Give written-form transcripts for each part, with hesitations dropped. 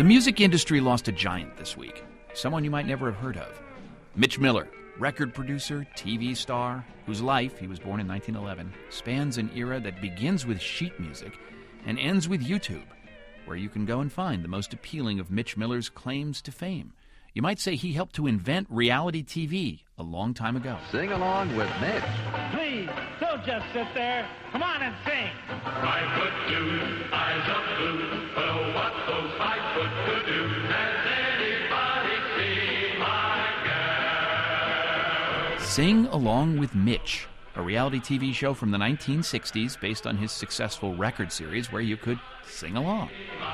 The music industry lost a giant this week, someone you might never have heard of. Mitch Miller, record producer, TV star, whose life, he was born in 1911, spans an era that begins with sheet music and ends with YouTube, where you can go and find the most appealing of Mitch Miller's claims to fame. You might say he helped to invent reality TV a long time ago. Sing along with Mitch. Please, don't just sit there. Come on and sing. 5 foot 2, eyes of blue. Oh, what those 5 foot could do. Has anybody seen my gal? Sing Along with Mitch, a reality TV show from the 1960s based on his successful record series where you could sing along.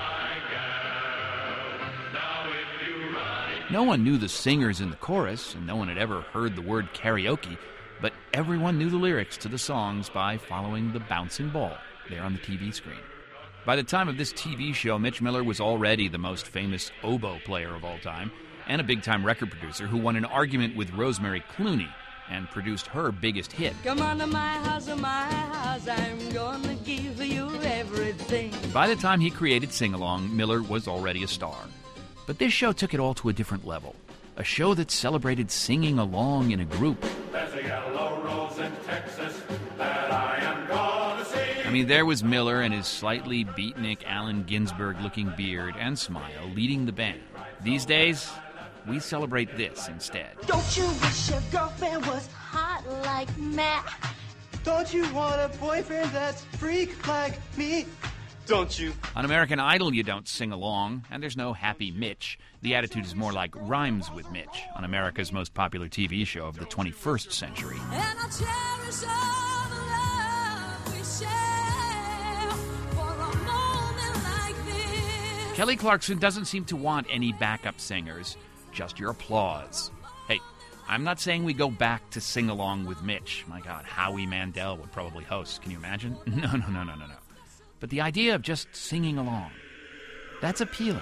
No one knew the singers in the chorus, and no one had ever heard the word karaoke, but everyone knew the lyrics to the songs by following the bouncing ball there on the TV screen. By the time of this TV show, Mitch Miller was already the most famous oboe player of all time, and a big-time record producer who won an argument with Rosemary Clooney and produced her biggest hit. Come on to my house, I'm gonna give you everything. By the time he created Sing Along, Miller was already a star. But this show took it all to a different level. A show that celebrated singing along in a group. There's a yellow rose in Texas that I am gonna sing. I mean, there was Miller and his slightly beatnik Allen Ginsberg-looking beard and smile leading the band. These days, we celebrate this instead. Don't you wish your girlfriend was hot like Matt? Don't you want a boyfriend that's freak like me? Don't you? On American Idol, you don't sing along, and there's no Happy Mitch. The attitude is more like Rhymes with Mitch on America's most popular TV show of the 21st century. And I cherish all the love we share for a moment like this. Kelly Clarkson doesn't seem to want any backup singers, just your applause. Hey, I'm not saying we go back to Sing Along with Mitch. My God, Howie Mandel would probably host. Can you imagine? No. But the idea of just singing along, that's appealing.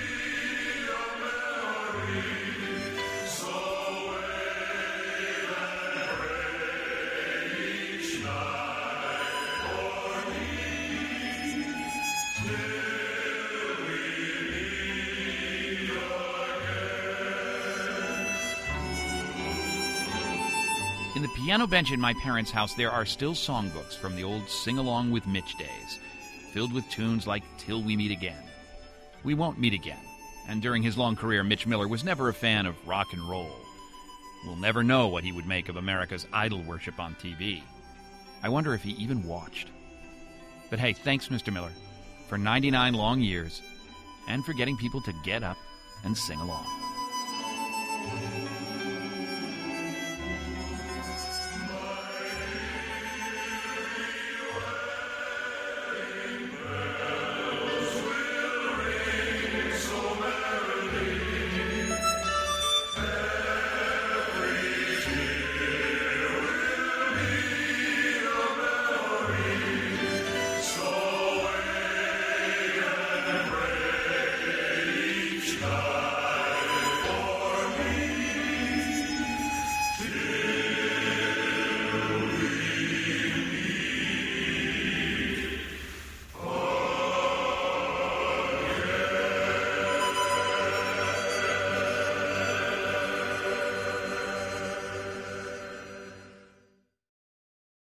In the piano bench in my parents' house, there are still songbooks from the old Sing Along with Mitch days, filled with tunes like Till We Meet Again. We won't meet again, and during his long career, Mitch Miller was never a fan of rock and roll. We'll never know what he would make of America's idol worship on TV. I wonder if he even watched. But hey, thanks, Mr. Miller, for 99 long years, and for getting people to get up and sing along.